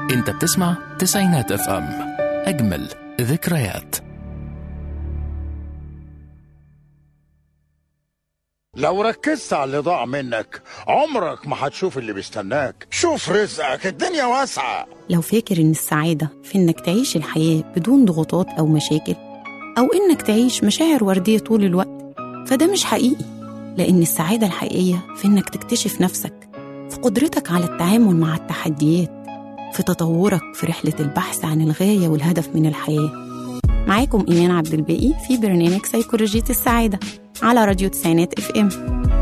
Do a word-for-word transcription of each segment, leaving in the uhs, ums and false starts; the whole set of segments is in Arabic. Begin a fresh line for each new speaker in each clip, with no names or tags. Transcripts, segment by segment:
انت بتسمع تسعينات اف ام، اجمل ذكريات.
لو ركزت على اللي ضاع منك عمرك ما هتشوف اللي بيستناك. شوف رزقك، الدنيا واسعة.
لو فاكر إن السعادة في إنك تعيش الحياة بدون ضغوطات أو مشاكل، أو إنك تعيش مشاعر وردية طول الوقت، فده مش حقيقي. لأن السعادة الحقيقية في إنك تكتشف نفسك، في قدرتك على التعامل مع التحديات، في تطورك في رحلة البحث عن الغاية والهدف من الحياة. معاكم إيمان عبد الباقي في برنامج سيكولوجية السعادة على راديو تسعينات اف ام.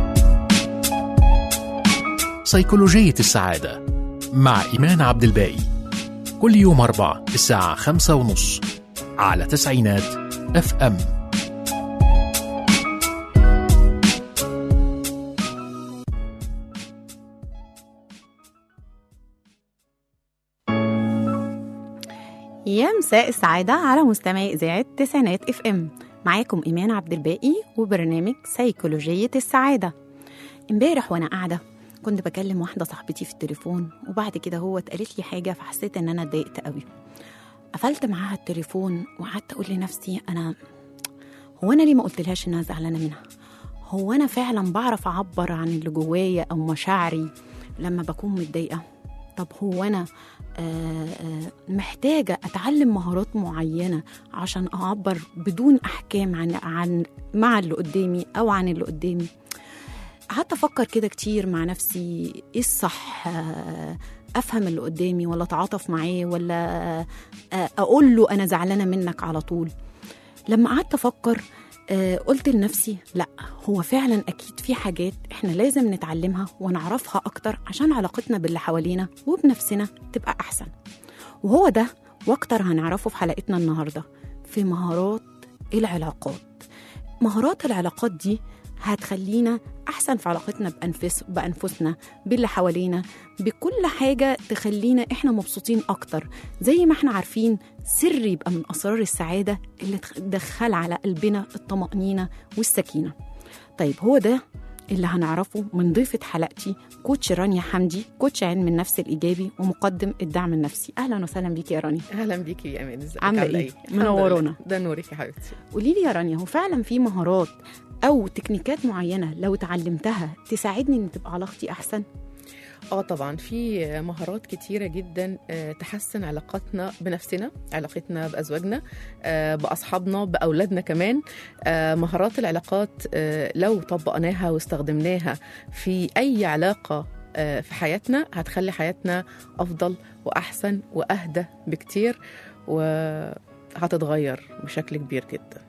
سيكولوجية السعادة مع إيمان عبد الباقي، كل يوم أربعة الساعة خمسة ونص على تسعينات اف ام.
يا مساء السعادة على مستمعي إذاعة تسعينات اف ام. معاكم إيمان عبد الباقي وبرنامج سيكولوجية السعادة. امبارح وأنا قاعدة كنت بكلم واحدة صاحبتي في التليفون، وبعد كده هو اتقالت لي حاجة فحسيت إن أنا اتضايقت قوي. قفلت معاها التليفون وقعدت أقول لنفسي أنا هو أنا ليه ما قلتلهاش إن أنا زعلانة منها؟ هو أنا فعلا بعرف أعبر عن اللي جوايا أو مشاعري لما بكون متضايقة؟ طب هو أنا آآ آآ محتاجة أتعلم مهارات معينة عشان أعبر بدون أحكام عن, عن مع اللي قدامي أو عن اللي قدامي؟ قعدت أفكر كده كتير مع نفسي، إيه الصح؟ أفهم اللي قدامي ولا أتعاطف معاه ولا أقول له أنا زعلانة منك على طول؟ لما قعدت أفكر قلت لنفسي لا، هو فعلا أكيد في حاجات إحنا لازم نتعلمها ونعرفها أكتر عشان علاقتنا باللي حوالينا وبنفسنا تبقى أحسن. وهو ده واكتر هنعرفه في حلقتنا النهاردة في مهارات العلاقات. مهارات العلاقات دي هتخلينا أحسن في علاقتنا بأنفس بأنفسنا، باللي حوالينا، بكل حاجة تخلينا إحنا مبسوطين أكتر. زي ما إحنا عارفين سر يبقى من أسرار السعادة اللي تدخل على قلبنا الطمأنينة والسكينة. طيب هو ده اللي هنعرفه من ضيفة حلقتي كوتش رانيا حمدي، كوتش علم النفس الإيجابي ومقدم الدعم النفسي. أهلا وسهلا بيكي يا رانيا.
أهلا بيكي يا أمان، ازيك؟
عاملة إيه؟ منورونا.
ده نورك يا حبيبتي.
قولي لي يا رانيا، هو فعلا في مهارات أو تكنيكات معينة لو اتعلمتها تساعدني إن تبقى علاقتي أحسن؟
اه طبعا في مهارات كتيرة جدا تحسن علاقتنا بنفسنا، علاقتنا بأزواجنا، بأصحابنا، بأولادنا كمان. مهارات العلاقات لو طبقناها واستخدمناها في أي علاقة في حياتنا هتخلي حياتنا أفضل وأحسن وأهدى بكتير، وهتتغير بشكل كبير جدا،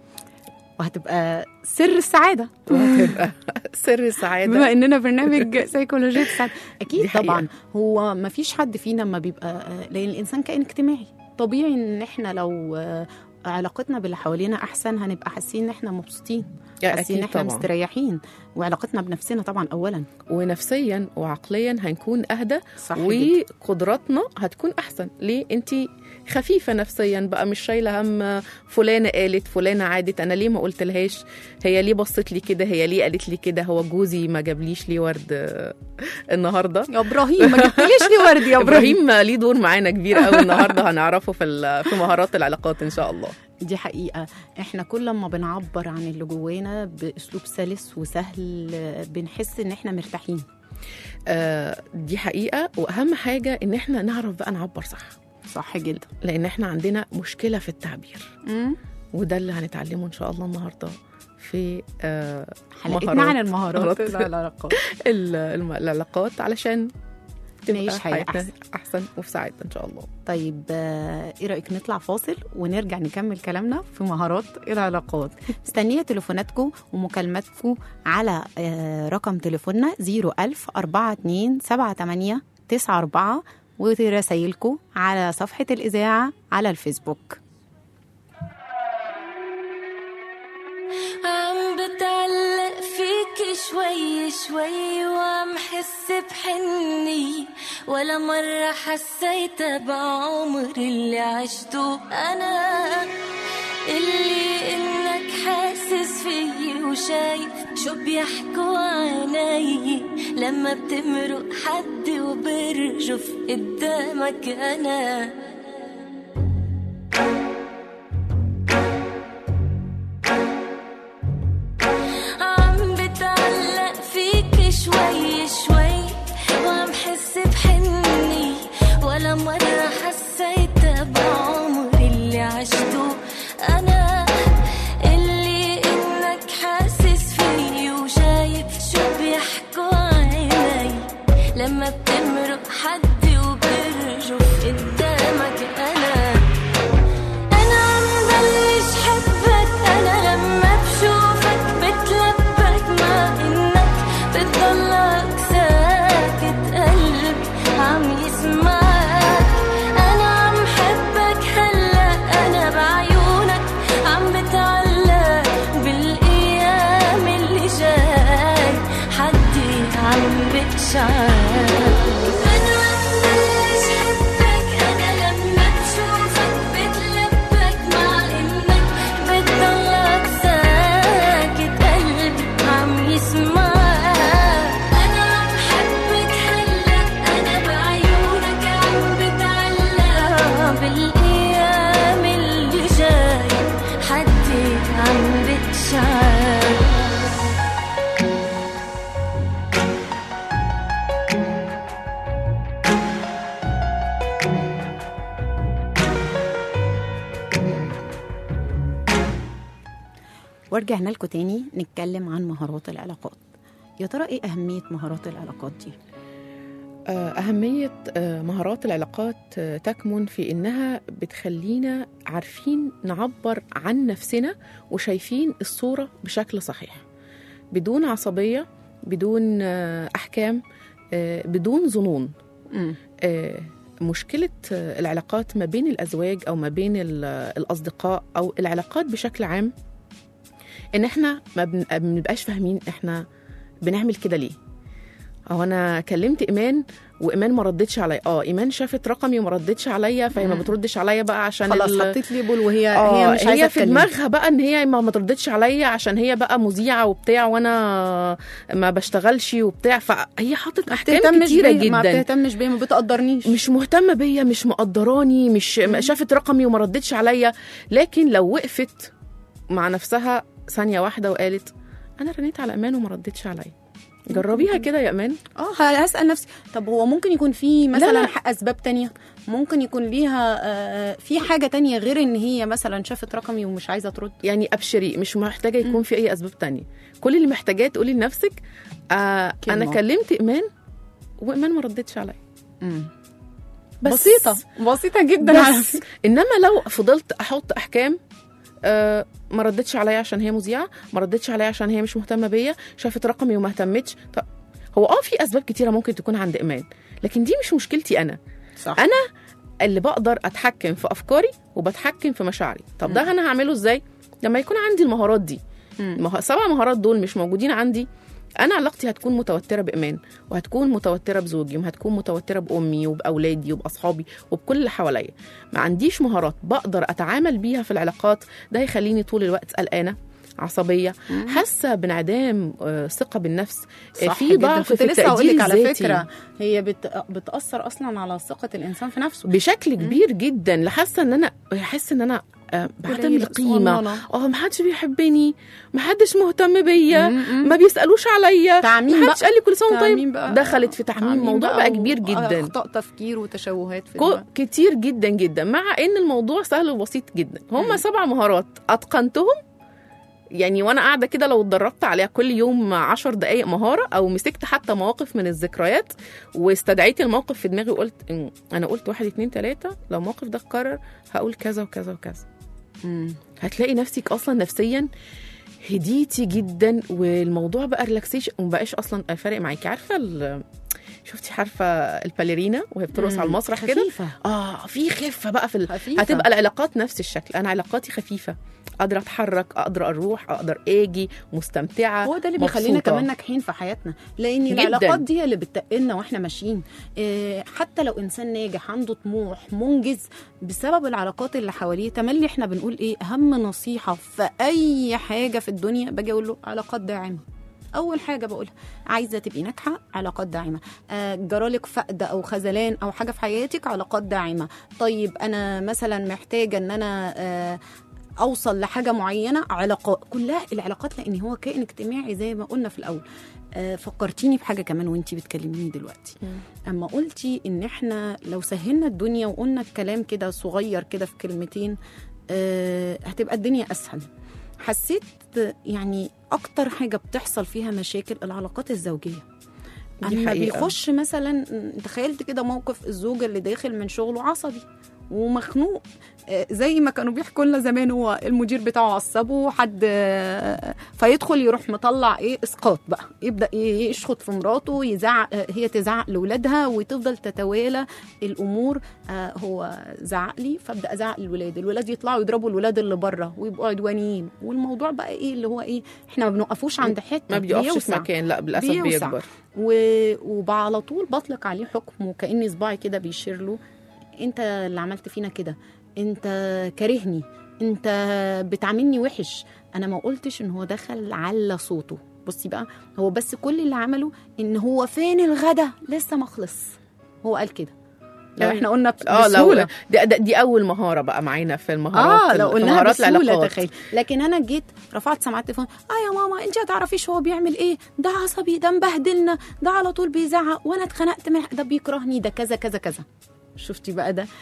وهتبقى سر السعادة.
وهتبقى سر السعادة
بما إننا برنامج سيكولوجية السعادة. أكيد طبعا هو ما فيش حد فينا ما بيبقى، لأن الإنسان كائن اجتماعي طبيعي إن إحنا لو علاقتنا باللي حوالينا أحسن هنبقى حاسين إن إحنا مبسوطين، حاسين إن إحنا مستريحين، وعلاقتنا بنفسنا طبعا أولا،
ونفسيا وعقليا هنكون أهدى، وقدراتنا هتكون أحسن. ليه؟ أنتي خفيفة نفسيا بقى، مش شايلة هم فلانة قالت فلانة عادت، أنا ليه ما قلت لهاش، هي ليه بصت لي كده، هي ليه قالت لي كده، هو جوزي ما جابليش لي ورد النهاردة،
يا إبراهيم ما جابليش لي ورد يا إبراهيم.
إبراهيم ليه دور معانا كبير قوي النهاردة هنعرفه في في مهارات العلاقات إن شاء الله.
دي حقيقة، إحنا كل ما بنعبر عن اللي جوانا بأسلوب سلس وسهل بنحس إن إحنا مرتاحين.
آه دي حقيقة، وأهم حاجة إن إحنا نعرف بقى نعبر صح.
صح جدا،
لأن إحنا عندنا مشكلة في التعبير،
مم.
وده اللي هنتعلمه إن شاء الله النهاردة في آه
حلقتنا عن المهارات العلاقات
العلاقات علشان
نعيش حياة
أحسن. أحسن وفي سعادة إن شاء الله.
طيب إيه رأيك نطلع فاصل ونرجع نكمل كلامنا في مهارات العلاقات؟ مستنية تليفوناتكم ومكالماتكم على رقم تليفوننا زيرو ألف أربعة اتنين سبعة تمانية تسعة أربعة، ورسايلكم على صفحة الإذاعة على الفيسبوك.
عم بتعلق فيك شوي شوي وعم حس بحني، ولا مرة حسيت بعمر اللي عشته أنا، اللي إنك حاسس فيي وشايف شو بيحكوا عني لما بتمرق حد وبرجف قدامك أنا. عم بتعلق فيك شوي شوي وعم حس بحني، ولا مرة حسيت بعمري اللي عشته أنا، اللي إنك حاسس فيه وشايف شو بيحكوا عيني لما بتمرق حد وبرجف قدامك أنا. أنا عم بلش حبك أنا لما بشوفك بتلبك، مع إنك بتضلك ساكت قلبي عم يسمعك. أنا عم حبك هلأ أنا بعيونك عم بتعلق بالأيام اللي جاي حدي عم بتشعر. أنا عم بلش حبك أنا لما بشوفك بتلبك، مع إنك بتضلك ساكت قلبي عم يسمعك. أنا عم حبك هلأ أنا بعيونك عم بتعلق بالأيام اللي جاي حدي عم بتشعر.
ورجعنا لكم تاني نتكلم عن مهارات العلاقات. يا ترى ايه أهمية مهارات العلاقات دي؟
أهمية مهارات العلاقات تكمن في إنها بتخلينا عارفين نعبر عن نفسنا وشايفين الصورة بشكل صحيح، بدون عصبية، بدون أحكام، بدون ظنون.
مم.
مشكلة العلاقات ما بين الأزواج أو ما بين الأصدقاء أو العلاقات بشكل عام إن إحنا ما بنبقاش فاهمين إحنا بنعمل كده ليه. أو أنا كلمت إيمان وإيمان ما ردتش عليا، اه إيمان شافت رقمي وما ردتش عليا، فهي ما بتردش عليا بقى عشان
خلاص
ال...
حطيت ليبل وهي
آه
هي مش عايزة
هي في
تكلمك.
دماغها بقى إن هي ما ما تردتش عليا عشان هي بقى مذيعة وبتاع وأنا ما بشتغلش وبتاع، فهي حطت أحكام كتيرة جدا.
ما بتهتمش بيا، ما بتقدرنيش،
مش مهتمة بيا، مش مقدراني، مش م. شافت رقمي وما ردتش عليا. لكن لو وقفت مع نفسها ثانية واحدة وقالت أنا رنيت على إيمان وما ردتش عليا، جربيها كده يا إيمان.
اه هسأل نفسي طب هو ممكن يكون في مثلا
لا لا.
أسباب تانية، ممكن يكون ليها آه في حاجة تانية غير إن هي مثلا شافت رقمي ومش عايزة ترد.
يعني أبشري، مش محتاجة يكون م. في أي أسباب تانية. كل اللي محتاجاه تقولي لنفسك آه أنا كلمت إيمان وإيمان ما ردتش عليا.
بسيطة بسيطة جدا.
بس إنما لو فضلت أحط أحكام آه ما ردتش عليا عشان هي مذيعة، ما ردتش عليا عشان هي مش مهتمة بيا، شافت رقمي وما اهتمتش. طب هو اه في أسباب كتيرة ممكن تكون عند إيمان، لكن دي مش مشكلتي أنا.
صح.
أنا اللي بقدر أتحكم في أفكاري وبتحكم في مشاعري. طب ده أنا هعمله إزاي؟ لما يكون عندي المهارات دي. مه... سبع مهارات دول مش موجودين عندي، أنا علاقتي هتكون متوترة بإيمان، وهتكون متوترة بزوجي، وهتكون متوترة بأمي وبأولادي وبأصحابي وبكل اللي حواليا. ما عنديش مهارات بقدر أتعامل بيها في العلاقات، ده هيخليني طول الوقت قلقانة، عصبية، حاسة بانعدام ثقة بالنفس، في ضعف في التقدير الذاتي.
على فكرة هي بت... بتأثر أصلا على ثقة الإنسان في نفسه
بشكل كبير جدا، لحاسة إن أنا حاسة إن أنا بعدم القيمة، اه ما حدش بيحبني، ما حدش مهتم بيا، ما بيسألوش عليا، ما حدش قال لي كل سنة طيب. دخلت في تعميم، الموضوع بقى, بقى كبير جدا،
أخطاء تفكير وتشوهات في
كتير جدا جدا، مع إن الموضوع سهل وبسيط جدا. هم سبع مهارات أتقنتهم يعني، وانا قاعده كده لو اتدربت عليها كل يوم عشر دقايق مهاره، او مسكت حتى مواقف من الذكريات واستدعيت الموقف في دماغي وقلت انا قلت واحد اتنين تلاته، لو الموقف ده اتكرر هقول كذا وكذا وكذا، مم. هتلاقي نفسك اصلا نفسيا هديتي جدا، والموضوع بقى ريلاكسيشن ومبقاش اصلا فارق معاكي. عارفه شفتي عارفه الباليرينا وهي بترقص على المسرح كده، اه في خفه بقى في ال... هتبقى العلاقات نفس الشكل. انا علاقاتي خفيفه، اقدر اتحرك، اقدر اروح، اقدر اجي، مستمتعه.
هو ده اللي بيخلينا كمان ناجحين في حياتنا، لان جداً. العلاقات دي اللي بتقلنا واحنا ماشيين. إيه حتى لو انسان ناجح عنده طموح منجز بسبب العلاقات اللي حواليه، تملي احنا بنقول ايه اهم نصيحه في اي حاجه في الدنيا، باجي اقول له علاقات داعمه. اول حاجه بقولها عايزه تبقي ناجحه، علاقات داعمه. آه جرالك فقد او خذلان او حاجه في حياتك، علاقات داعمه. طيب انا مثلا محتاجه ان انا آه اوصل لحاجه معينه، علاقات، كلها العلاقات، لان هو كائن اجتماعي زي ما قلنا في الاول. آه فكرتيني بحاجه كمان وانتي بتكلميني دلوقتي، م. اما قلتي ان احنا لو سهلنا الدنيا وقلنا الكلام كده صغير كده في كلمتين آه هتبقى الدنيا اسهل. حسيت يعني اكتر حاجه بتحصل فيها مشاكل العلاقات الزوجيه. اما بيخش مثلا، تخيلت كده موقف الزوج اللي داخل من شغله عصبي ومخنوق، زي ما كانوا بيحكوا لنا زمان، هو المدير بتاعه عصبه حد فيدخل يروح مطلع ايه اسقاط بقى، يبدا يشخط في مراته، يزعق، هي تزعق لاولادها، وتفضل تتوالى الامور. آه هو زعق لي فابدا ازعق للولاد، الولاد يطلعوا يضربوا الولاد اللي بره ويبقوا عدوانيين، والموضوع بقى ايه اللي هو ايه، احنا ما بنوقفوش عند حته،
ما بيقفش في مكان، لا بالاسف
بيوسع.
بيكبر،
وعلى طول بطلق عليه حكم، وكأني صباعي كده بيشير له، انت اللي عملت فينا كده، انت كارهني، انت بتعاملني وحش. انا ما قلتش ان هو دخل على صوته، بصي بقى، هو بس كل اللي عمله ان هو فين الغدا لسه ما خلص، هو قال كده. لو احنا قلنا
اه لو دي, دي اول مهاره بقى معانا في المهارات،
اه لو قلنا بسهوله تخيل. لكن انا جيت رفعت سماعه التليفون، اه يا ماما انت هتعرفيش هو بيعمل ايه، ده عصبي، ده مبهدلنا، ده على طول بيزعق، وانا اتخنقت من ده، بيكرهني، ده كذا كذا كذا. شفتي بقى ده؟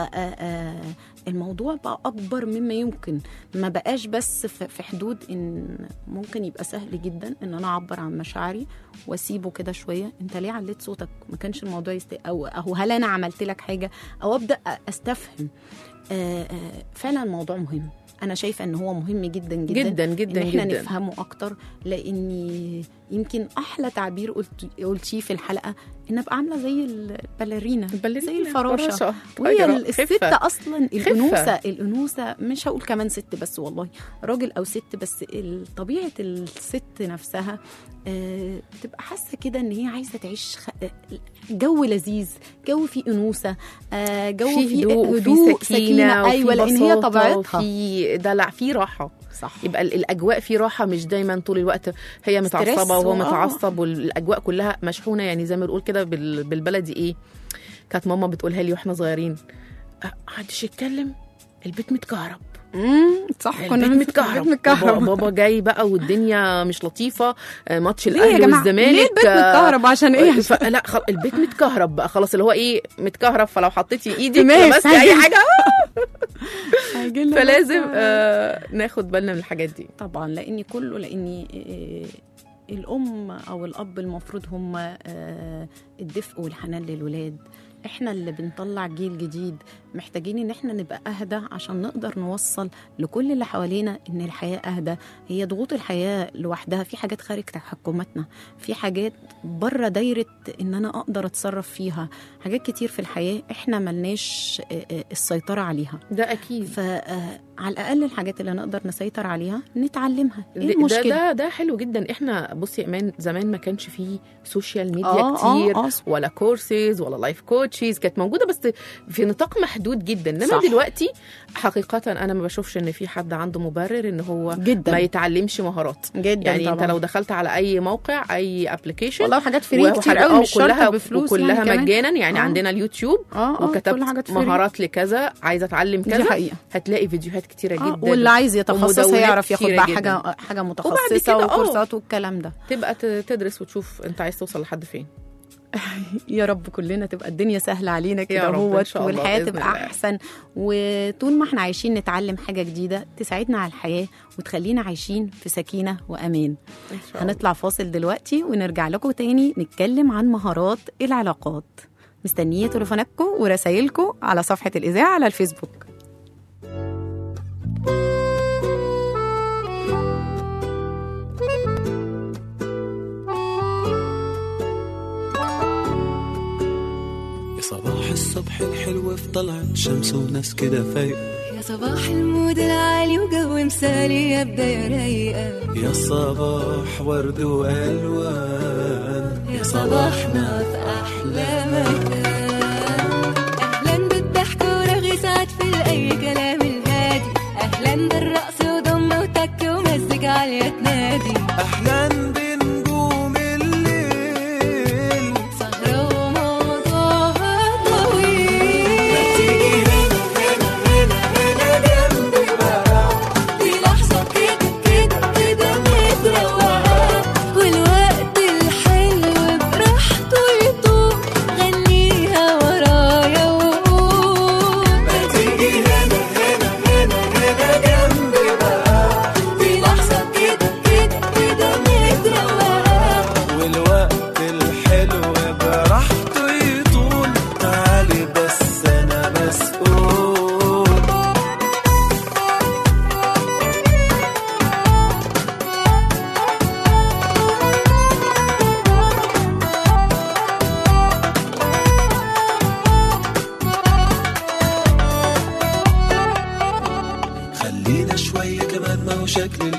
فالموضوع بقى أكبر مما يمكن، ما بقاش بس في حدود إن ممكن يبقى سهل جدا إن أنا أعبر عن مشاعري وأسيبه كده شوية، أنت ليه عليت صوتك؟ ما كانش الموضوع يست... أو, أو هل أنا عملت لك حاجة؟ أو أبدأ أستفهم. فعلا الموضوع مهم، أنا شايفة إن هو مهم جدا جدا
جدا جدا
إن إحنا
جدا.
نفهمه أكتر، لأني يمكن أحلى تعبير قلت قلتيه في الحلقة إن أبقى عاملة زي الباليرينا، زي الفراشة، وهي الست أصلا الأنوثة الأنوثة مش هقول كمان ست بس، والله راجل أو ست بس، طبيعة الست نفسها آه بتبقى حاسة كده إن هي عايزة تعيش جو لذيذ، جو فيه أنوثة، آه جو فيه هدوء،
فيه سكينة،
أيوة، لأن هي طبيعتها
في دلع، في راحة،
صح.
يبقى الأجواء في راحة، مش دايما طول الوقت هي متعصبة وهو متعصب، والأجواء كلها مشحونة. يعني زي ما بنقول كده بالبلدي إيه، كانت ماما بتقولها لي واحنا صغيرين، محدش يتكلم، البيت متكهرب.
امم صح،
كنا متكهرب، بابا, بابا جاي بقى والدنيا مش لطيفه، ماتش الاهلي والزمالك،
ليه البيت متكهرب عشان ايه؟
لا خل... البيت متكهرب بقى خلاص، اللي هو ايه متكهرب، فلو حطيتي ايدك بس اي حاجه فلازم آه ناخد بالنا من الحاجات دي
طبعا، لاني كله لاني آه الام او الاب المفروض هم آه الدفء والحنان للولاد. احنا اللي بنطلع جيل جديد، محتاجين ان احنا نبقى اهدى عشان نقدر نوصل لكل اللي حوالينا ان الحياة اهدى. هي ضغوط الحياة لوحدها، في حاجات خارج تحكماتنا، في حاجات بره دايرة ان انا اقدر اتصرف فيها، حاجات كتير في الحياة احنا ملناش السيطرة عليها،
ده اكيد.
فعلى الاقل الحاجات اللي نقدر نسيطر عليها نتعلمها. ايه المشكلة؟
ده, ده ده حلو جدا. احنا بصي يا ايمان، زمان ما كانش فيه سوشيال ميديا آه كتير آه آه. ولا كورسز ولا لايف كوتشز، كانت موجودة بس في نطاق محدود جدا. انما دلوقتي حقيقة انا ما بشوفش ان في حد عنده مبرر ان هو
جداً.
ما يتعلمش مهارات
جدا.
يعني
طبعا.
انت لو دخلت على اي موقع، اي ابلكيشن،
والله حاجات فري كتير قوي، مش شرط بفلوس،
وكلها
يعني
مجانا. يعني آه. عندنا اليوتيوب
آه
وكتبت مهارات لكذا، عايزة اتعلم كذا، هتلاقي فيديوهات كتيرة
آه.
جدا.
واللي عايز يتخصص هيعرف ياخد بقى حاجة حاجة متخصصة وكورسات والكلام ده،
تبقى تدرس وتشوف انت عايز توصل لحد فين.
يا رب كلنا تبقى الدنيا سهلة علينا كده هوت، والحياة تبقى أحسن، وطول ما احنا عايشين نتعلم حاجة جديدة تساعدنا على الحياة وتخلينا عايشين في سكينة وأمان. هنطلع فاصل دلوقتي ونرجع لكم تاني نتكلم عن مهارات العلاقات. مستنية تليفوناتكم ورسائلكم على صفحة الإذاعة على الفيسبوك.
صباح الصبح الحلو في طلعت شمس وناس كده فايقة،
يا صباح المود العالي وجو مثالي يا بداية رايقة،
يا صباح ورد وألوان،
يا صباحنا في أحلى مكان. أهلا بالضحك ورغي سعد في أي كلام الهادي، أهلا بالرقص وضم وتك ومزج عالية تنادي،
أهلا بنجوم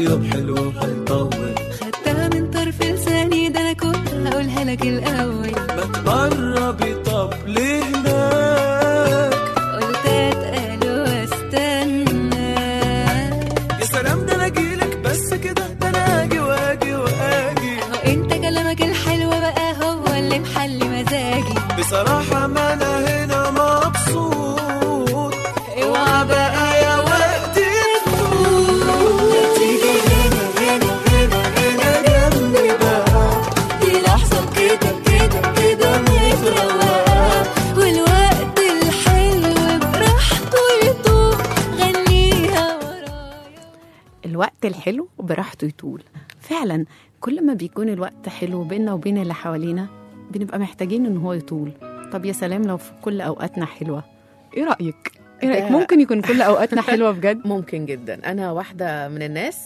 أطيب حلوة وهيطول.
خدتها من طرف لساني ده أنا كنت هقولها لك الأول.
ما تقربي طب لهناك،
قلت أتقل واستنى.
يا سلام ده أنا أجيلك بس كده، ده أنا أجي وأجي وأجي.
أهو أنت كلامك الحلو بقى هو اللي محلي مزاجي.
بصراحة ما أنا هنا مبسوط، اوعى بقى يا وقتي تفوت.
تيجي هنا هنا هنا هنا جنبي بقى، دي لحظة كده كده كده متروقة، والوقت الحلو براحته يطول، غنيها ورايا.
الوقت الحلو براحته يطول. فعلا كل ما بيكون الوقت حلو بيننا وبين اللي حوالينا بنبقى محتاجين ان هو يطول. طب يا سلام لو في كل اوقاتنا حلوه، ايه رايك؟ ايه رايك؟ ممكن يكون كل اوقاتنا حلوه بجد؟
ممكن جدا. انا واحده من الناس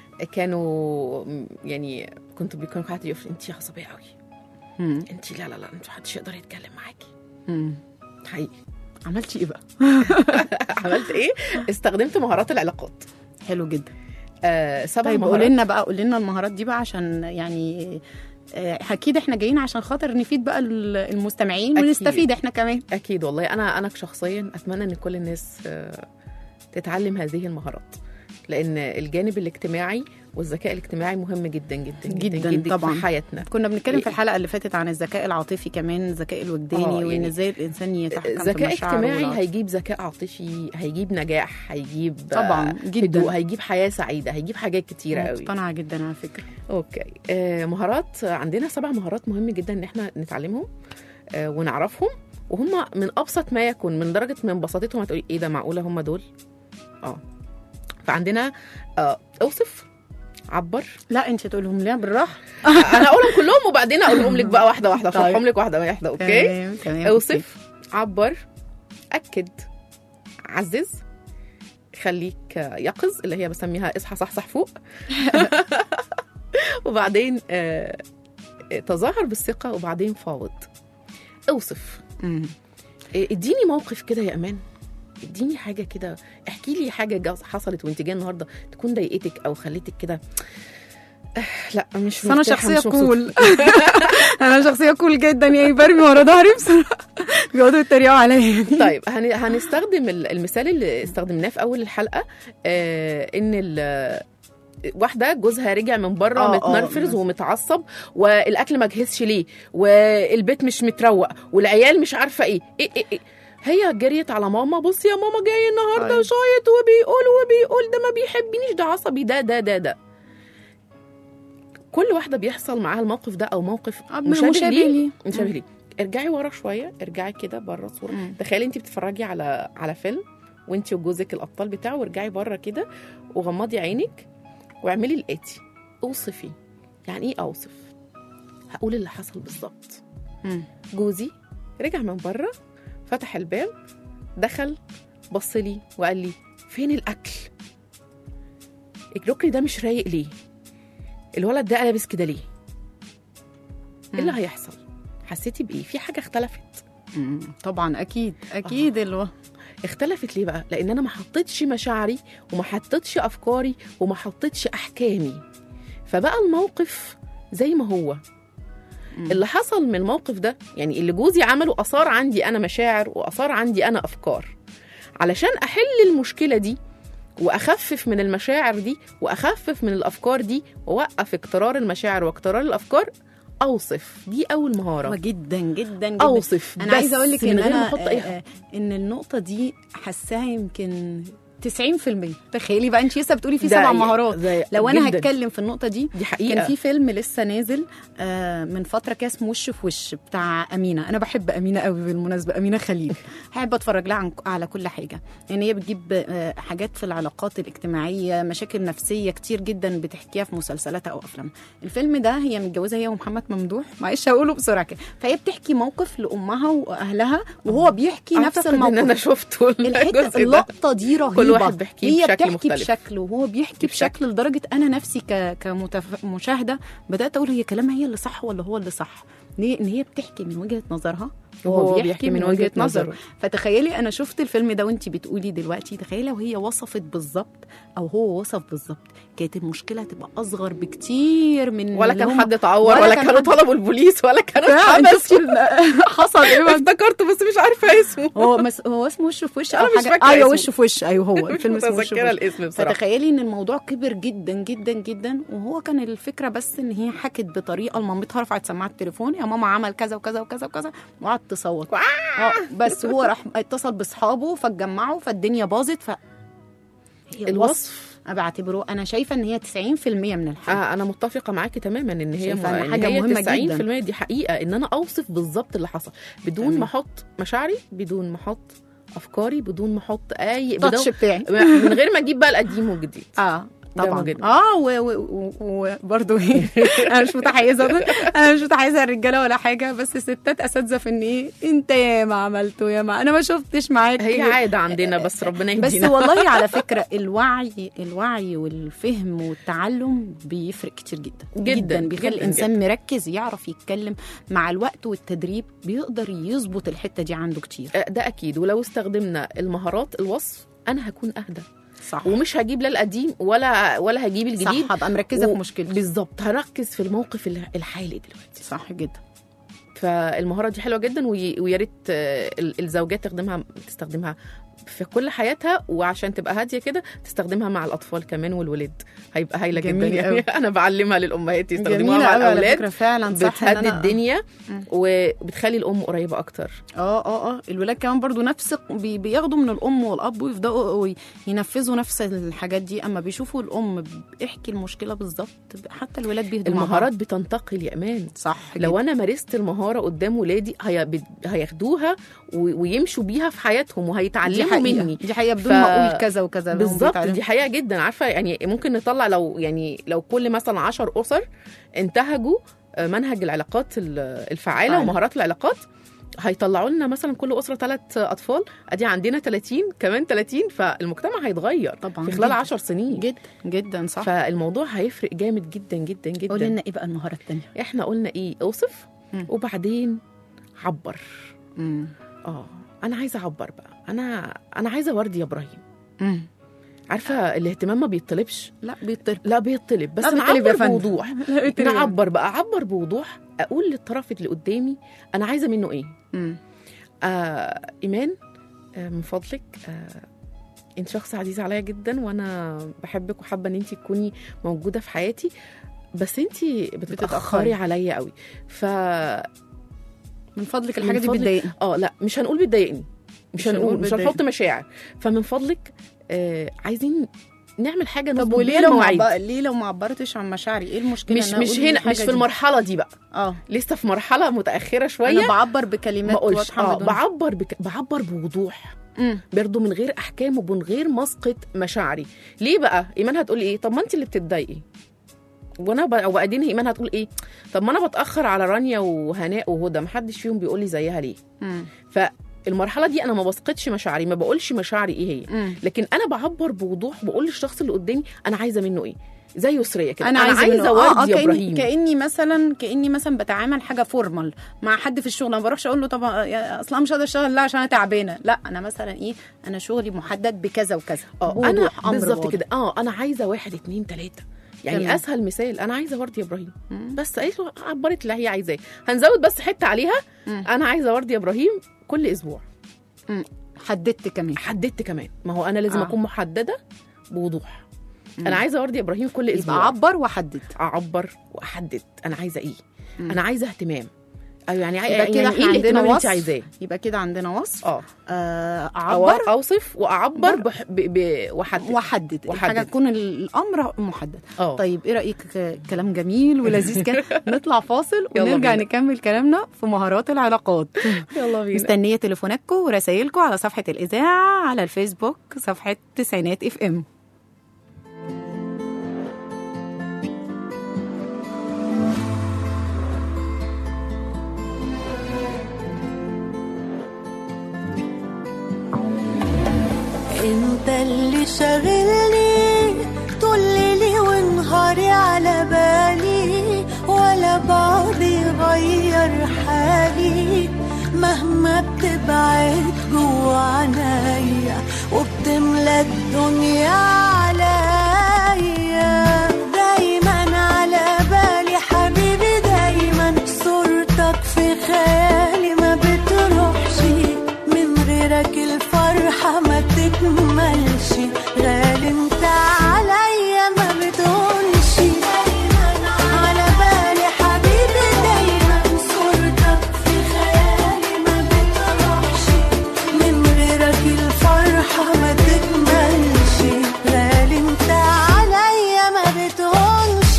كانوا يعني كنت بيكون حد يقول انت عصبيه قوي،
مم.
انت لا لا لا انت محدش يقدر يتكلم معاكي.
مم.
حقيقي.
عملتي ايه بقى؟
عملت ايه؟ استخدمت مهارات العلاقات.
حلو جدا.
آه سبع
طيب
مهارات.
قولي لنا بقى، قولي لنا المهارات دي بقى، عشان يعني آه، اكيد احنا جايين عشان خاطر نفيد بقى المستمعين
أكيد.
ونستفيد احنا كمان.
اكيد والله. انا انا شخصيا اتمنى ان كل الناس آه، تتعلم هذه المهارات، لان الجانب الاجتماعي والذكاء الاجتماعي مهم جدا جدا جدا,
جداً
جداً
طبعاً.
في حياتنا.
كنا بنتكلم في الحلقه اللي فاتت عن الذكاء العاطفي كمان، الذكاء الوجداني،
آه،
وان
يعني
ازاي الانسان يتحكم في
ذكاء
مشاعره
اجتماعي
والعاطفة.
هيجيب ذكاء عاطفي، هيجيب نجاح، هيجيب
طبعاً،
آه،
جداً.
هدوء، هيجيب حياه سعيده، هيجيب حاجات كتيره قوي.
مقتنعه جدا على فكره.
اوكي. آه مهارات، عندنا سبع مهارات مهم جدا ان احنا نتعلمهم آه ونعرفهم، وهم من ابسط ما يكون، من درجه من بساطتهم هتقولي ايه ده، معقوله هم دول؟ اه فعندنا آه اوصف، عبر.
لا انت تقولهم لي بالراحه.
انا اقولهم كلهم وبعدين اقولهم لك بقى واحده واحده،
طيب.
اشرحهم لك واحده واحده. اوكي.
تمام تمام.
اوصف، عبر، اكد، عزز، خليك يقظ اللي هي بسميها اصحى صحصح فوق. وبعدين آه تظاهر بالثقه، وبعدين فاوض. اوصف.
مم.
اديني موقف كده يا امان، اديني حاجه كده، احكي لي حاجه حصلت وانت جايه النهارده تكون ضايقتك او خليتك كده آه لا مش
انا
مرتاحة،
شخصيه
مش مبسوطة.
كول. انا شخصيه كول جدا، يعني برمي ورا ظهري بصراحه. بيقعدوا يتريقوا عليا.
طيب هن- هنستخدم ال- المثال اللي استخدمناه في اول الحلقه، آه ان ال- واحده جوزها رجع من بره
آه، آه،
متنرفز
بس.
ومتعصب، والاكل ما جهزش ليه، والبيت مش متروق، والعيال مش عارفه ايه ايه ايه, إيه. هي جريت على ماما، بصي يا ماما جاي النهارده
أيوة.
شايط وبيقول وبيقول ده ما بيحبنيش، ده عصبي، ده ده ده ده كل واحده بيحصل معاها الموقف ده او موقف مشابه
مشابه
ليه
ليه.
مشابه ليه. ارجعي ورا شويه، ارجعي كده بره الصوره.
مم.
تخيلي انت بتتفرجي على على فيلم وانت وجوزك الابطال بتاعه، وارجعي بره كده وغمضي عينك واعملي الاتي. اوصفي. يعني ايه اوصف؟ هقول اللي حصل بالظبط.
مم.
جوزي رجع من بره، فتح الباب، دخل، بص لي وقال لي فين الاكل؟ الركن ده مش رايق ليه؟ الولد ده لابس كده ليه؟ ايه اللي هيحصل؟ حسيتي بايه؟ في حاجه اختلفت.
مم. طبعا اكيد اكيد.
آه.
الو...
اختلفت ليه بقى؟ لان انا ما حطيتش مشاعري وما حطيتش افكاري وما حطيتش احكامي، فبقى الموقف زي ما هو.
مم.
اللي حصل من الموقف ده، يعني اللي جوزي عمله، اثار عندي انا مشاعر واثار عندي انا افكار. علشان احل المشكله دي واخفف من المشاعر دي واخفف من الافكار دي واوقف اقترار المشاعر واقترار الافكار، اوصف. دي اول مهاره.
جدا جدا جدا.
اوصف.
انا عايزه اقول لك
من
ان
غير ما
انا
احط اي
آه،
حاجه.
آه، ان النقطه دي حاساها يمكن تسعين في المية. تخيلي بقى انت لسه بتقولي في
ده
سبع
يعني-
مهارات.
ده
لو انا
جداً.
هتكلم في النقطه دي،
دي حقيقه.
كان في فيلم لسه نازل آه، من فتره كده اسمه وش في وش بتاع امينه. انا بحب امينه قوي بالمناسبه، امينه خليل. بحب اتفرج لها عن على كل حاجه، يعني هي بتجيب آه، حاجات في العلاقات الاجتماعيه، مشاكل نفسيه كتير جدا بتحكيها في مسلسلاتها او افلامها. الفيلم ده هي متجوزه هي ومحمد ممدوح، معلش هقوله بسرعه كده. فهي بتحكي موقف لامها واهلها وهو بيحكي نفس
أعتقد
الموقف.
ان انا شفته
الحته
الجزء ده.
اللقطه دي رهيبه.
كل واحد بيحكيه
هي
بشكل
بتحكي
مختلف.
بشكل وهو بيحكي
بشكل.
بشكل لدرجه انا نفسي ك كمشاهده بدات اقول هي كلامها هي اللي صح ولا هو اللي صح؟ ليه؟ ان هي بتحكي من وجهه نظرها وهو بيحكي من وجهة نظره. فتخيلي انا شفت الفيلم ده وانتي بتقولي دلوقتي، تخيلي لو هي وصفت بالظبط او هو وصف بالظبط، كانت المشكله هتبقى اصغر بكتير من
ولا كان
هم...
حد اتعور ولا, ولا كانوا طلبوا البوليس ولا كانوا
اتحبسوا. حصل ايه؟
افتكرته بس مش عارفه اسمه.
هو مس... هو اسمه وش في وش او
حاجه.
ايوه وش في وش، ايوه هو الفيلم اسمه وش في وش.
الاسم بصراحه.
فتخيلي ان الموضوع كبر جدا جدا جدا، وهو كان الفكره بس ان هي حكت بطريقه لمامتها، رفعت سماعه التليفون يا ماما عمل كذا وكذا وكذا وكذا، وقعدت تصوت. اه بس هو راح اتصل باصحابه فاتجمعوا فالدنيا باظت. ف
الوصف
انا بعتبره، انا شايفه ان هي تسعين في المية من الحاجه.
آه انا متفقه معاكي تماما ان هي م...
إن حاجه مهمه
تسعين
جدا.
في المية دي حقيقه، ان انا اوصف بالظبط اللي حصل بدون ما احط مشاعري، بدون ما احط افكاري، بدون ما احط اي
التاتش بتاعي،
من غير ما اجيب بقى القديم والجديد.
اه طبعا اه وبرضه انا مش متحيزه انا مش متحيزه الرجاله ولا حاجه، بس الستات اساتذه في ان ايه انت يا ما عملته يا ما انا ما شفتش معاك.
هي عاده عندنا بس ربنا يهدينا.
بس والله على فكره الوعي الوعي والفهم والتعلم بيفرق كتير جدا
جدا,
جدا بيخلي
جداً
الانسان
جداً.
مركز، يعرف يتكلم مع الوقت والتدريب، بيقدر يظبط الحته دي عنده كتير.
ده اكيد، ولو استخدمنا المهارات الوصف انا هكون اهدى.
صح.
ومش هجيب لا القديم ولا ولا هجيب الجديد.
صح، هبقى مركزه
و...
في مشكلتي.
بالظبط، هركز في الموقف الحالي دلوقتي.
صح جدا.
فالمهاره دي حلوه جدا، ويا ريت الزوجات تخدمها تستخدمها في كل حياتها، وعشان تبقى هاديه كده تستخدمها مع الاطفال كمان والولاد، هيبقى هايله جدا يعني. انا بعلمها للامهات يستخدموها مع الاولاد
فعلا.
صح، بتهدي الدنيا وبتخلي الام قريبه اكتر.
اه اه اه الولاد كمان برضو نفس بي بياخدوا من الام والاب ويفضلوا ينفذوا نفس الحاجات دي، اما بيشوفوا الام بيحكي المشكله بالظبط حتى الولاد بيهدوا.
المهارات بتنتقل يا امان.
صح
لو
جدا.
انا مارست المهاره قدام ولادي هياخدوها ويمشوا بيها في حياتهم وهيتعلموا مني.
دي حقيقه بدون ف... ما اقول كذا وكذا.
بالظبط، دي حقيقه جدا. عارفه يعني ممكن نطلع لو يعني لو كل مثلا عشر اسر انتهجوا منهج العلاقات الفعاله ومهارات العلاقات، هيطلعوا لنا مثلا كل اسره ثلاث اطفال، ادي عندنا ثلاثين كمان ثلاثين، فالمجتمع هيتغير طبعا في خلال جداً. عشر سنين.
جدا جدا صح.
فالموضوع هيفرق جامد جدا جدا جدا.
قولي لنا ايه بقى المهاره الثانيه؟
احنا قلنا ايه؟ اوصف م. وبعدين عبر.
امم
اه انا عايزه اعبر بقى، انا انا عايزه وردي يا ابراهيم.
امم
عارفه الاهتمام ما بيطلبش،
لا بيطلب،
لا بيطلب بس نعبر بوضوح. نعبر بقى، اعبر بوضوح، اقول للطرف اللي قدامي انا عايزه منه ايه.
امم
آه ايمان، آه من فضلك، آه انت شخص عزيز عليا جدا، وانا بحبك وحابه ان انت تكوني موجوده في حياتي، بس انت بتتاخري عليا قوي، ف
من فضلك الحاجه دي بتضايقني.
اه لا مش هنقول بتضايقني، مش هنقول مش هنحط مشاعر، فمن فضلك آه عايزين نعمل حاجه نظبط بيها المواعيد.
طب ليه لو ما عبرتش عن مشاعري ايه المشكله؟
مش مش هنا، مش في المرحله دي بقى،
اه
لسه في مرحله متاخره شويه.
انا بعبر بكلمات واضحه،
آه بعبر بك... بعبر بوضوح برضو، من غير احكام ومن غير مسقط مشاعري. ليه بقى؟ ايمان هتقول ايه؟ طب ما انت اللي بتتضايقي، وانا ب... وبعدين ايمان هتقول ايه؟ طب ما انا بتاخر على رانيا وهناء وهدى، محدش فيهم بيقول لي زيها ليه؟
مم.
فالمرحله دي انا ما بسقطش مشاعري، ما بقولش مشاعري ايه هي،
مم.
لكن انا بعبر بوضوح، بقول للشخص اللي قدامي انا عايزه منه ايه، زي يسريه كده.
انا,
أنا
عايزه,
عايزة وردي
آه
يا
كأني
ابراهيم.
كاني مثلا كاني مثلا بتعامل حاجه فورمال مع حد في الشغل، انا ما بروحش اقول له طب اصلا مش قادره اشتغل لا عشان انا تعبانه، لا انا مثلا ايه، انا شغلي محدد بكذا وكذا.
اه انا بالظبط كده. اه انا عايزه واحد اتنين تلاته، يعني تمام. اسهل مثال انا عايزه وردي يا ابراهيم، مم. بس قالت له عبرت اللي هي عايزاه، هنزود بس حته عليها. مم. انا عايزه وردي يا ابراهيم كل اسبوع.
مم. حددت كمان
حددت كمان ما هو انا لازم آه. اكون محدده بوضوح. مم. انا عايزه وردي يا ابراهيم كل اسبوع،
يبقى اعبر واحدد،
اعبر واحدد انا عايزه ايه. مم. انا عايزه اهتمام. ايوه يعني
يبقى كده
يعني
احنا
إيه
عندنا وصف،
عايزاه؟
يبقى كده عندنا وصف.
اه,
آه اعبر،
اوصف واعبر بح... ب... ب... وحدد
وحدد الحاجه تكون الامر محدد.
أوه.
طيب ايه رايك؟ كلام جميل ولذيذ كده. نطلع فاصل ونرجع نكمل كلامنا في مهارات العلاقات.
يلا بينا.
مستنيه تليفوناتكم ورسائلكم على صفحه الاذاعه على الفيسبوك، صفحه تسعينات اف ام.
انت اللي شاغلني طول ليلي ونهاري على بالي، ولا بعض يغير حالي مهما نبعت جوا عنايا وبتملى الدنيا عليا. دايما على بالي حبيبي، دايما صورتك في خيالي ما بتروحش، من غيرك الفرحة ما تكملش، غالي انت عليا ما بتهونش. دايما على بالي حبيبي، دايما صورتك في خيالي ما بتروحش، من غيرك الفرحة ما تكملش، غالي انت عليا ما بتهونش.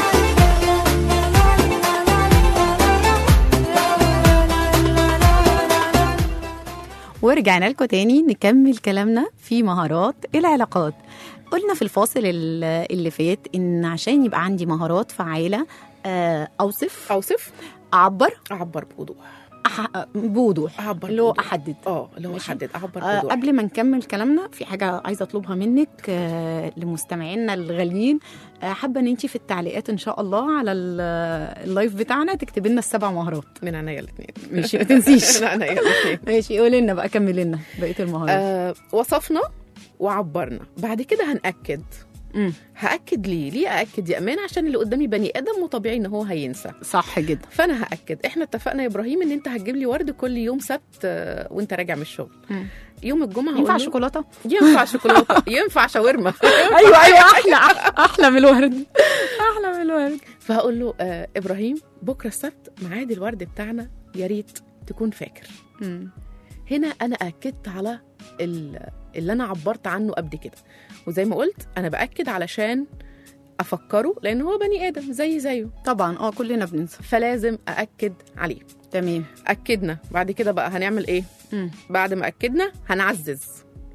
ورجعنا لكم تاني نكمل كلامنا في مهارات العلاقات. قلنا في الفاصل اللي فات ان عشان يبقى عندي مهارات فعالة اوصف
اوصف
اعبر
اعبر بوضوح
أح... بوضوح
اعبر
اللي هو
بوضوح.
احدد
اه اللي هو
ماشي.
احدد اعبر
آه
بوضوح.
قبل ما نكمل كلامنا في حاجة عايزة اطلبها منك آه لمستمعينا الغاليين. آه حابة ان انتي في التعليقات ان شاء الله على اللايف بتاعنا تكتبي لنا السبع مهارات
من عينيا الاثنين.
ماشي ما تنسيش.
من عينيا الاثنين.
ماشي قولي لنا بقى، كملي لنا بقية المهارات.
آه وصفنا وعبرنا، بعد كده هنأكد.
مم.
هأكد ليه؟ ليه أأكد يا أمان؟ عشان اللي قدامي بني آدم وطبيعي إن هو هينسى.
صح جدا.
فأنا هأكد. إحنا اتفقنا يا إبراهيم إن أنت هتجيب لي ورد كل يوم سبت آه، وأنت راجع من الشغل.
مم.
يوم الجمعة
ينفع
هقول له-
شوكولاتة؟
ينفع شوكولاتة، ينفع شاورما.
ايوه ايوه احلى احلى احلى من الورد، احلى من الورد.
فهقول له آه إبراهيم بكرة السبت ميعاد الورد بتاعنا، يا ريت تكون فاكر.
مم.
هنا أنا أكدت على ال- اللي أنا عبرت عنه قبل كده، وزي ما قلت أنا بأكد علشان أفكره، لأن هو بني آدم زي زيه،
طبعا اه كلنا بننسى.
فلازم أأكد عليه.
تمام.
أكدنا، بعد كده بقى هنعمل إيه؟
مم.
بعد ما أكدنا هنعزز.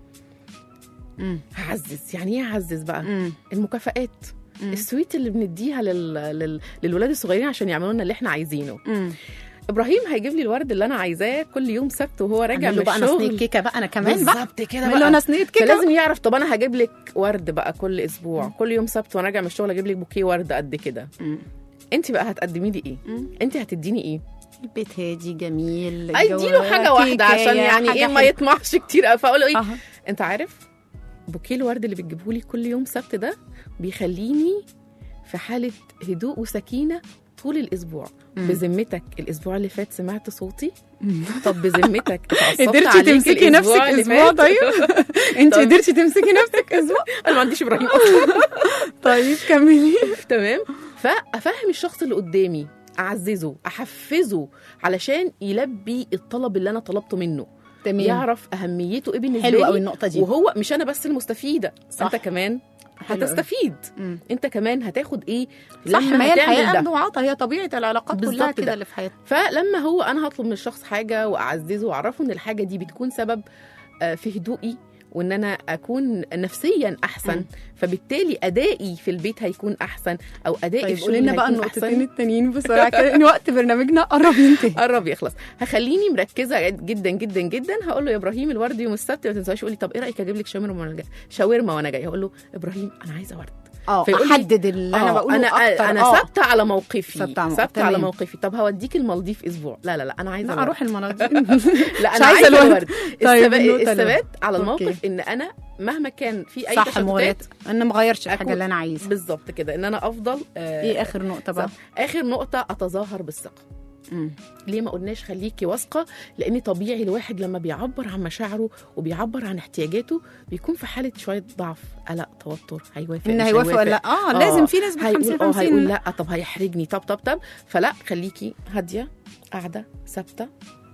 مم.
هعزز. يعني إيه أعزز بقى؟
مم.
المكافآت،
مم.
السويت اللي بنديها لل... لل... للولاد الصغيرين عشان يعملوا لنا اللي احنا عايزينه.
مم.
ابراهيم هيجيب لي الورد اللي انا عايزاه كل يوم سبت وهو راجع
اعمل له
من
بقى انا سنيد
الشغل.
كيكه بقى انا كمان بقى
بالظبط كده
اعمل له
بقى.
انا سنيد كيكه
فلازم يعرف طب انا هجيب لك ورد بقى كل اسبوع، كل يوم سبت وانا راجع من الشغل اجيب لك بوكيه ورد قد كده.
مم.
انت بقى هتقدمي لي ايه؟
مم.
انت هتديني ايه؟
البيت هادي جميل،
اديله حاجه واحده عشان يعني ايه ما يطمعش كتير. فاقول له ايه؟
أه.
انت عارف بوكيه الورد اللي بتجيبه لي كل يوم سبت ده بيخليني في حاله هدوء وسكينه طول الاسبوع.
مم.
بذمتك الاسبوع اللي فات سمعت صوتي؟ طب بذمتك اتعصبت
قدرتي
عليك
تمسكي نفسك
الأسبوع اللي
اسبوع؟
فات؟
طيب انت
طب.
قدرتي تمسكي نفسك اسبوع؟
انا ما عنديش ابراهيم اصلا.
طيب كملي.
تمام. فافهم الشخص اللي قدامي، اعززه، احفزه علشان يلبي الطلب اللي انا طلبته منه.
تمام.
يعرف اهميته ايه بالنسبه
حلوه
لي.
قوي النقطه دي.
وهو مش انا بس المستفيده،
صح.
انت كمان
حلو قوي.
هتستفيد.
مم.
انت كمان هتاخد ايه
صح،
لما
ما هي
هتعمل
الحياه
ده.
اخد وعطا، هي طبيعه العلاقات كلها
بالظبط
كده
ده.
اللي في حياتنا.
فلما هو انا هطلب من الشخص حاجه واعززه واعرفه ان الحاجه دي بتكون سبب آه، في هدوئي وان انا اكون نفسيا احسن.
مم.
فبالتالي ادائي في البيت هيكون احسن، او ادائي
طيب
في
قولي
الشغل
لنا بقى
هيكون
النقطتين
احسن.
التانيين بسرعه كده ان وقت برنامجنا قرب ينتهي.
قرب يخلص. هخليني مركزه جدا جدا جدا. هقول له يا ابراهيم الورد يوم السبت ما تنساش. يقول لي طب ايه رايك اجيب لك شاورما وانا جاي؟ شاورما وانا جاي. هقول له ابراهيم انا عايزه ورد.
اه
فيقول لي-
احدد اللي انا
آه،
بقوله
انا
اكتر.
انا
آه.
ثابته على موقفي.
ثابتة على-
ثابته على
تمام.
موقفي. طب هوديك المالديف اسبوع. لا لا لا انا عايزه
لا
ورد.
اروح المناطق.
لا
مش
انا
عايزة
عايزه
الورد.
الورد.
طيب،
الثبات
النقطة
الثبات على
أوكي.
الموقف ان انا مهما كان في اي
صح
تشتتات
مغريات انا ما غيرش الحاجه
أكون-
اللي انا عايزها.
بالظبط كده ان انا افضل آه
ايه اخر نقطه بقى؟
صح. اخر نقطه اتظاهر بالثقه.
مم.
ليه ما قلناش خليكي واثقه؟ لان طبيعي الواحد لما بيعبر عن مشاعره وبيعبر عن احتياجاته بيكون في حاله شويه ضعف، قلق، توتر. هيوافق
ان
مش
هيوافق ولا لا؟ اه لازم في نسبه
هيقول
خمسين
اه هيقول
خمسين.
لا، طب هيحرجني، طب طب طب فلا خليكي هاديه قاعده ثابته.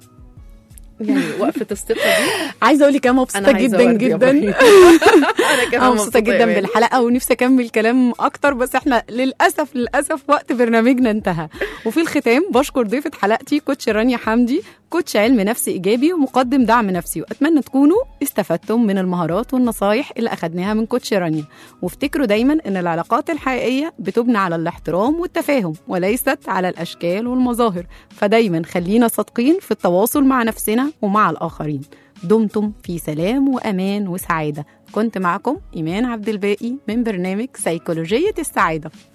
يعني وقفه الثقه دي
عايزه اقول لك انا مبسوطه
أنا عايزة
جدا
ورد يا
جدا.
إبراهيم. انا كمان
انا مبسوطه جدا
إيمان.
بالحلقه ونفسي اكمل كلام اكتر، بس احنا للاسف للاسف وقت برنامجنا انتهى. وفي الختام بشكر ضيفه حلقتي كوتش رانيا حمدي، كوتش علم نفس ايجابي ومقدم دعم نفسي، واتمنى تكونوا استفدتم من المهارات والنصايح اللي اخدناها من كوتش رانيا. وافتكروا دايما ان العلاقات الحقيقيه بتبنى على الاحترام والتفاهم وليست على الاشكال والمظاهر. فدايما خلينا صادقين في التواصل مع نفسنا ومع الاخرين. دمتم في سلام وامان وسعاده. كنت معكم ايمان عبد الباقي من برنامج سيكولوجيه السعاده.